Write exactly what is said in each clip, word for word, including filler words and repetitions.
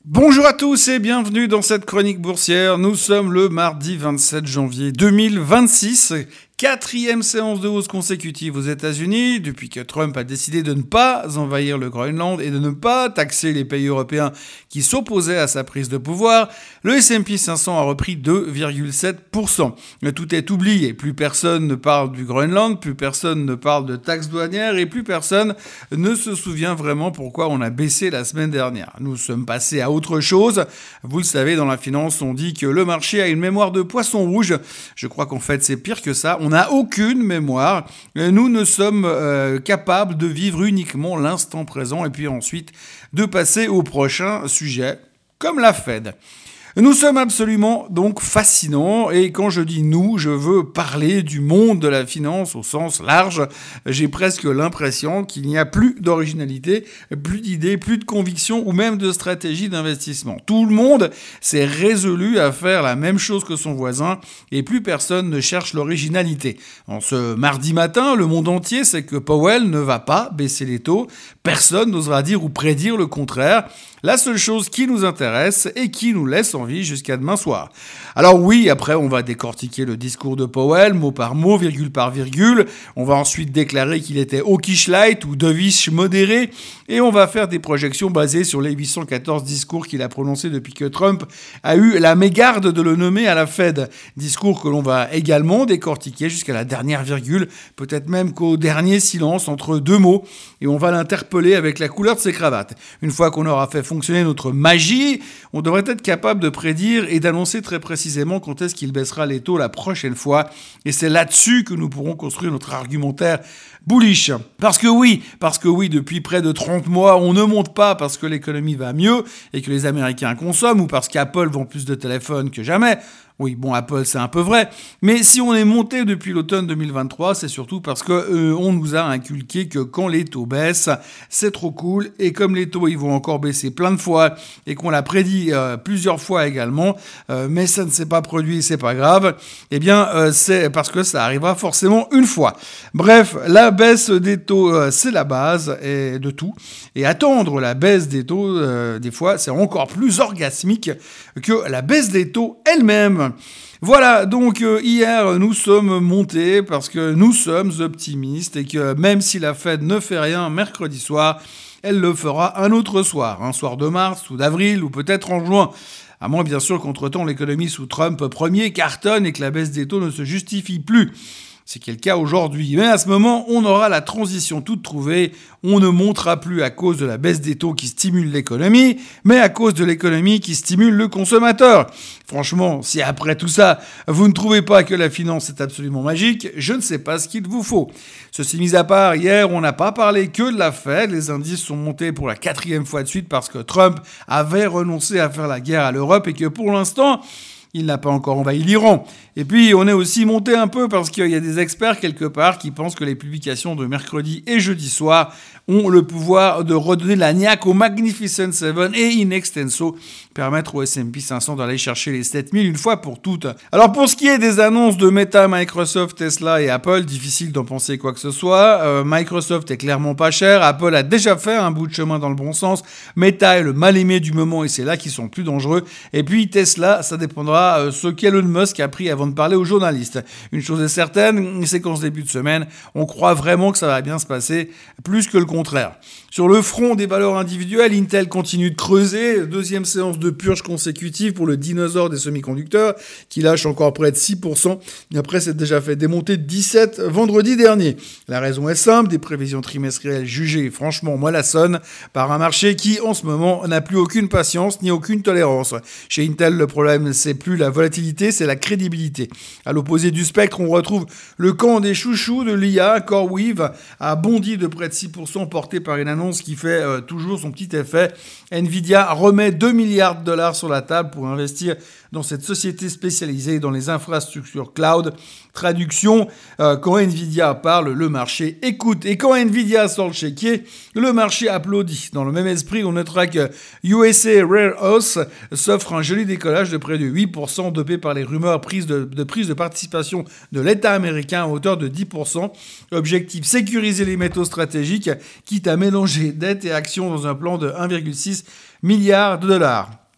Bonjour à tous et bienvenue dans cette chronique boursière. Nous sommes le mardi vingt-sept janvier deux mille vingt-six. Quatrième séance de hausse consécutive aux États-Unis, depuis que Trump a décidé de ne pas envahir le Groenland et de ne pas taxer les pays européens qui s'opposaient à sa prise de pouvoir. Le S and P cinq cents a repris deux virgule sept pour cent. Mais tout est oublié. Plus personne ne parle du Groenland, plus personne ne parle de taxes douanières et plus personne ne se souvient vraiment pourquoi on a baissé la semaine dernière. Nous sommes passés à autre chose. Vous le savez, dans la finance, on dit que le marché a une mémoire de poisson rouge. Je crois qu'en fait, c'est pire que ça. On n'a aucune mémoire. Nous ne sommes euh, capables de vivre uniquement l'instant présent et puis ensuite de passer au prochain sujet, comme la Fed. Nous sommes absolument donc fascinants et quand je dis nous, je veux parler du monde de la finance au sens large. J'ai presque l'impression qu'il n'y a plus d'originalité, plus d'idées, plus de conviction ou même de stratégie d'investissement. Tout le monde s'est résolu à faire la même chose que son voisin et plus personne ne cherche l'originalité. En ce mardi matin, le monde entier sait que Powell ne va pas baisser les taux. Personne n'osera dire ou prédire le contraire. La seule chose qui nous intéresse et qui nous laisse en vie jusqu'à demain soir. Alors oui, après on va décortiquer le discours de Powell, mot par mot, virgule par virgule. On va ensuite déclarer qu'il était hawkish light ou dovish modéré. Et on va faire des projections basées sur les huit cent quatorze discours qu'il a prononcés depuis que Trump a eu la mégarde de le nommer à la Fed. Discours que l'on va également décortiquer jusqu'à la dernière virgule, peut-être même qu'au dernier silence entre deux mots. Et on va l'interpeller avec la couleur de ses cravates. Une fois qu'on aura fait fonctionner notre magie, on devrait être capable de prédire et d'annoncer très précisément quand est-ce qu'il baissera les taux la prochaine fois. Et c'est là-dessus que nous pourrons construire notre argumentaire bullish. Parce que oui, parce que oui, depuis près de trente mois, on ne monte pas parce que l'économie va mieux et que les Américains consomment ou parce qu'Apple vend plus de téléphones que jamais. Oui, bon, Apple, c'est un peu vrai. Mais si on est monté depuis l'automne deux mille vingt-trois, c'est surtout parce que euh, on nous a inculqué que quand les taux baissent, c'est trop cool. Et comme les taux, ils vont encore baisser plein de fois et qu'on l'a prédit euh, plusieurs fois également, euh, mais ça ne s'est pas produit, c'est pas grave. Eh bien, euh, c'est parce que ça arrivera forcément une fois. Bref, la baisse des taux, euh, c'est la base et de tout. Et attendre la baisse des taux, euh, des fois, c'est encore plus orgasmique que la baisse des taux elle-même. Voilà, donc euh, hier, nous sommes montés parce que nous sommes optimistes et que même si la Fed ne fait rien mercredi soir, elle le fera un autre soir, un soir de mars ou d'avril ou peut-être en juin. À moins bien sûr qu'entre-temps l'économie sous Trump premier cartonne et que la baisse des taux ne se justifie plus. C'est qui est le cas aujourd'hui. Mais à ce moment, on aura la transition toute trouvée. On ne montera plus à cause de la baisse des taux qui stimule l'économie, mais à cause de l'économie qui stimule le consommateur. Franchement, si après tout ça, vous ne trouvez pas que la finance est absolument magique, je ne sais pas ce qu'il vous faut. Ceci mis à part, hier, on n'a pas parlé que de la Fed. Les indices sont montés pour la quatrième fois de suite parce que Trump avait renoncé à faire la guerre à l'Europe et que pour l'instant, il n'a pas encore envahi l'Iran. Et puis, on est aussi monté un peu parce qu'il y a des experts quelque part qui pensent que les publications de mercredi et jeudi soir ont le pouvoir de redonner la niaque au Magnificent Seven et in extenso permettre au S and P cinq cents d'aller chercher les sept mille une fois pour toutes. Alors, pour ce qui est des annonces de Meta, Microsoft, Tesla et Apple, difficile d'en penser quoi que ce soit. Euh, Microsoft est clairement pas cher. Apple a déjà fait un bout de chemin dans le bon sens. Meta est le mal-aimé du moment et c'est là qu'ils sont plus dangereux. Et puis, Tesla, ça dépendra ce qu'Elon Musk a pris avant de parler aux journalistes. Une chose est certaine, c'est qu'en ce début de semaine, on croit vraiment que ça va bien se passer, plus que le contraire. Sur le front des valeurs individuelles, Intel continue de creuser. Deuxième séance de purge consécutive pour le dinosaure des semi-conducteurs, qui lâche encore près de six pour cent. Et après, c'est déjà fait démonter dix-sept vendredi dernier. La raison est simple, des prévisions trimestrielles jugées franchement mollassonnes par un marché qui, en ce moment, n'a plus aucune patience ni aucune tolérance. Chez Intel, le problème, c'est plus la volatilité, c'est la crédibilité. À l'opposé du spectre, on retrouve le camp des chouchous de l'I A. CoreWeave a bondi de près de six pour cent, porté par une annonce qui fait euh, toujours son petit effet. Nvidia remet deux milliards de dollars sur la table pour investir dans cette société spécialisée dans les infrastructures cloud. Traduction, euh, quand Nvidia parle, le marché écoute. Et quand Nvidia sort le chéquier, le marché applaudit. Dans le même esprit, on notera que U S A Rare Earth s'offre un joli décollage de près de huit pour cent, dopé par les rumeurs prise de, de prise de participation de l'État américain à hauteur de dix pour cent. Objectif, sécuriser les métaux stratégiques, quitte à mélanger dette et actions dans un plan de un virgule six milliard de dollars.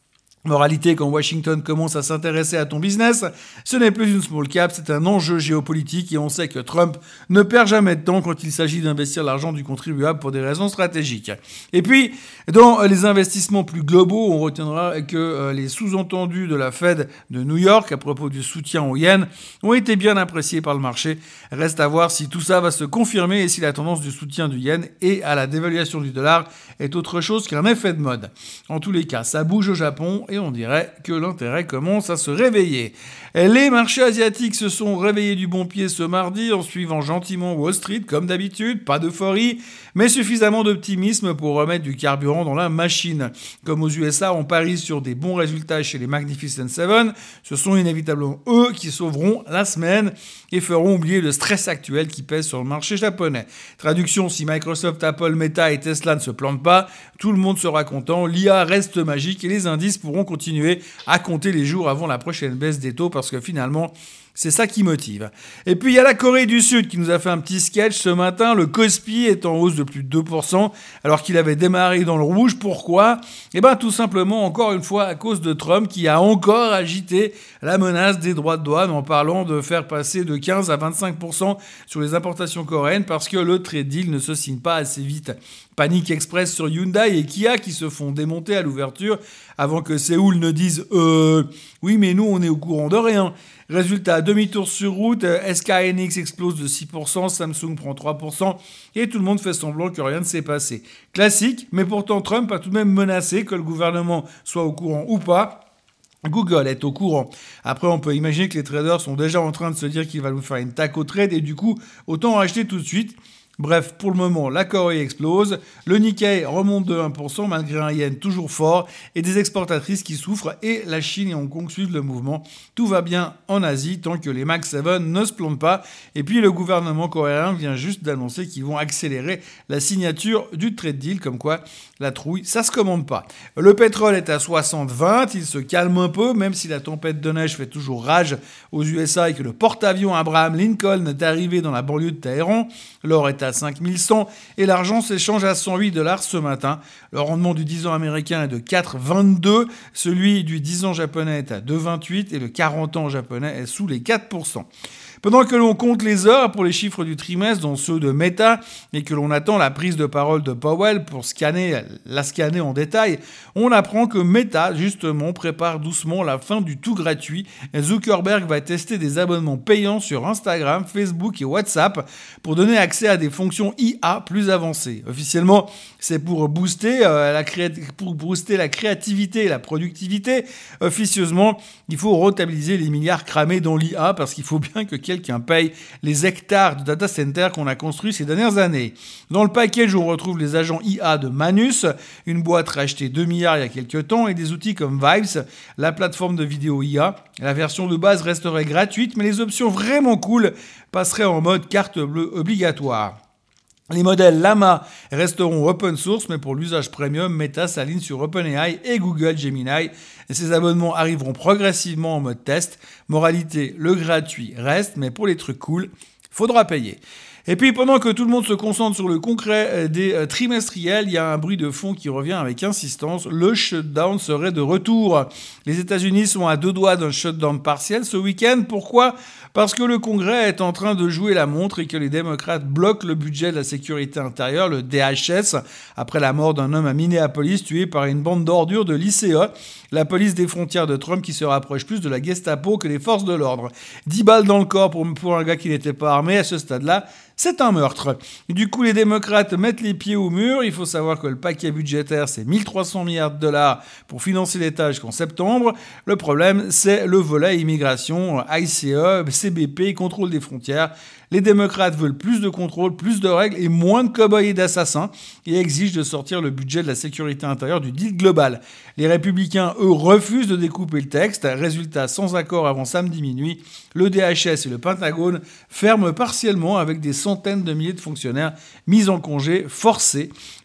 Moralité, quand Washington commence à s'intéresser à ton business, ce n'est plus une small cap, c'est un enjeu géopolitique et on sait que Trump ne perd jamais de temps quand il s'agit d'investir l'argent du contribuable pour des raisons stratégiques. Et puis, dans les investissements plus globaux, on retiendra que les sous-entendus de la Fed de New York à propos du soutien au yen ont été bien appréciés par le marché. Reste à voir si tout ça va se confirmer et si la tendance du soutien du yen et à la dévaluation du dollar est autre chose qu'un effet de mode. En tous les cas, ça bouge au Japon et on dirait que l'intérêt commence à se réveiller. Les marchés asiatiques se sont réveillés du bon pied ce mardi en suivant gentiment Wall Street, comme d'habitude, pas d'euphorie, mais suffisamment d'optimisme pour remettre du carburant dans la machine. Comme aux U S A, on parie sur des bons résultats chez les Magnificent Seven, ce sont inévitablement eux qui sauveront la semaine et feront oublier le stress actuel qui pèse sur le marché japonais. Traduction, si Microsoft, Apple, Meta et Tesla ne se plantent pas, tout le monde sera content, l'I A reste magique et les indices pourront continuer à compter les jours avant la prochaine baisse des taux parce que finalement, c'est ça qui motive. Et puis il y a la Corée du Sud qui nous a fait un petit sketch ce matin. Le Kospi est en hausse de plus de deux pour cent alors qu'il avait démarré dans le rouge. Pourquoi ? Eh bien tout simplement encore une fois à cause de Trump qui a encore agité la menace des droits de douane en parlant de faire passer de quinze à vingt-cinq pour cent sur les importations coréennes parce que le trade deal ne se signe pas assez vite. Panique express sur Hyundai et Kia qui se font démonter à l'ouverture avant que Séoul ne dise « Euh, oui mais nous on est au courant de rien ». Résultat, demi-tour sur route, S K Hynix explose de six pour cent, Samsung prend trois pour cent et tout le monde fait semblant que rien ne s'est passé. Classique, mais pourtant Trump a tout de même menacé que le gouvernement soit au courant ou pas. Google est au courant. Après, on peut imaginer que les traders sont déjà en train de se dire qu'il va nous faire une taco trade et du coup, autant acheter tout de suite. Bref, pour le moment, la Corée explose, le Nikkei remonte de un pour cent malgré un yen toujours fort et des exportatrices qui souffrent et la Chine et Hong Kong suivent le mouvement. Tout va bien en Asie tant que les Mag sept ne se plantent pas. Et puis le gouvernement coréen vient juste d'annoncer qu'ils vont accélérer la signature du trade deal, comme quoi la trouille, ça se commande pas. Le pétrole est à soixante vingt, il se calme un peu, même si la tempête de neige fait toujours rage aux U S A et que le porte-avions Abraham Lincoln est arrivé dans la banlieue de Téhéran. L'or est à cinq mille cent et l'argent s'échange à cent huit dollars ce matin. Le rendement du dix ans américain est de quatre virgule vingt-deux, celui du dix ans japonais est à deux virgule vingt-huit et le quarante ans japonais est sous les quatre pour cent. Pendant que l'on compte les heures pour les chiffres du trimestre, dont ceux de Meta, et que l'on attend la prise de parole de Powell pour scanner, la scanner en détail, on apprend que Meta, justement, prépare doucement la fin du tout gratuit. Zuckerberg va tester des abonnements payants sur Instagram, Facebook et WhatsApp pour donner accès à des fonctions I A plus avancées. Officiellement, c'est pour booster, euh, la, créa- pour booster la créativité et la productivité. Officieusement, il faut rentabiliser les milliards cramés dans l'I A parce qu'il faut bien que quelqu'un paye les hectares de data center qu'on a construits ces dernières années. Dans le package, on retrouve les agents I A de Manus, une boîte rachetée deux milliards il y a quelques temps, et des outils comme Vibes, la plateforme de vidéo I A. La version de base resterait gratuite, mais les options vraiment cool passeraient en mode carte bleue obligatoire. Les modèles Llama resteront open source, mais pour l'usage premium, Meta s'aligne sur OpenAI et Google Gemini. Et ces abonnements arriveront progressivement en mode test. Moralité, le gratuit reste, mais pour les trucs cool, faudra payer. Et puis, pendant que tout le monde se concentre sur le concret des trimestriels, il y a un bruit de fond qui revient avec insistance. Le shutdown serait de retour. Les États-Unis sont à deux doigts d'un shutdown partiel ce week-end. Pourquoi ? Parce que le Congrès est en train de jouer la montre et que les démocrates bloquent le budget de la sécurité intérieure, le D H S, après la mort d'un homme à Minneapolis tué par une bande d'ordures de lycéens. La police des frontières de Trump qui se rapproche plus de la Gestapo que les forces de l'ordre. dix balles dans le corps pour, pour un gars qui n'était pas armé à ce stade-là. C'est un meurtre. Du coup, les démocrates mettent les pieds au mur. Il faut savoir que le paquet budgétaire, c'est mille trois cents milliards de dollars pour financer l'État jusqu'en septembre. Le problème, c'est le volet immigration, I C E, C B P, contrôle des frontières. Les démocrates veulent plus de contrôle, plus de règles et moins de cow-boys et d'assassins et exigent de sortir le budget de la sécurité intérieure du deal global. Les républicains, eux, refusent de découper le texte. Résultat, sans accord avant samedi minuit, le D H S et le Pentagone ferment partiellement avec des centaines de milliers de fonctionnaires mis en congé forcés.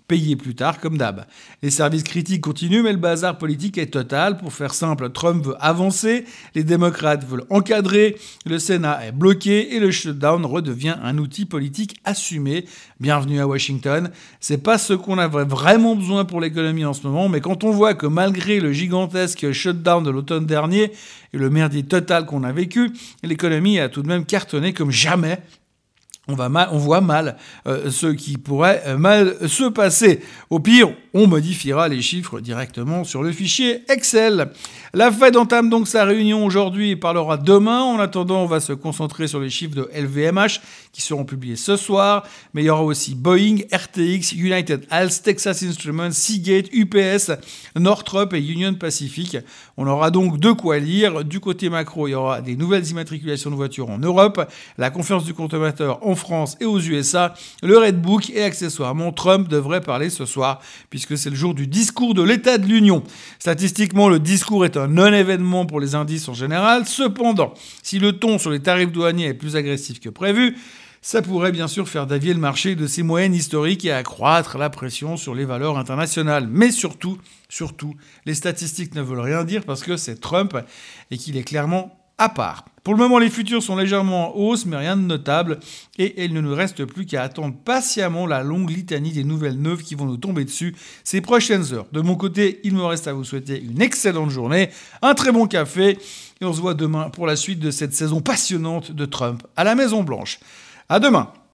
payé plus tard comme d'hab. Les services critiques continuent, mais le bazar politique est total. Pour faire simple, Trump veut avancer, les démocrates veulent encadrer, le Sénat est bloqué et le shutdown redevient un outil politique assumé. Bienvenue à Washington. C'est pas ce qu'on avait vraiment besoin pour l'économie en ce moment, mais quand on voit que malgré le gigantesque shutdown de l'automne dernier et le merdier total qu'on a vécu, l'économie a tout de même cartonné comme jamais. On, va mal, on voit mal euh, ce qui pourrait euh, mal se passer. Au pire, on modifiera les chiffres directement sur le fichier Excel. La Fed entame donc sa réunion aujourd'hui et parlera demain. En attendant, on va se concentrer sur les chiffres de L V M H qui seront publiés ce soir. Mais il y aura aussi Boeing, R T X, United Health, Texas Instruments, Seagate, U P S, Northrop et Union Pacific. On aura donc de quoi lire. Du côté macro, il y aura des nouvelles immatriculations de voitures en Europe, la conférence du consommateur en France et aux U S A, le Red Book et accessoirement Trump devrait parler ce soir puisque c'est le jour du discours de l'État de l'Union. Statistiquement, le discours est un non-événement pour les indices en général. Cependant, si le ton sur les tarifs douaniers est plus agressif que prévu, ça pourrait bien sûr faire dévier le marché de ses moyennes historiques et accroître la pression sur les valeurs internationales. Mais surtout, surtout, les statistiques ne veulent rien dire parce que c'est Trump et qu'il est clairement à part. Pour le moment, les futurs sont légèrement en hausse, mais rien de notable. Et il ne nous reste plus qu'à attendre patiemment la longue litanie des nouvelles neuves qui vont nous tomber dessus ces prochaines heures. De mon côté, il me reste à vous souhaiter une excellente journée, un très bon café, et on se voit demain pour la suite de cette saison passionnante de Trump à la Maison-Blanche. À demain!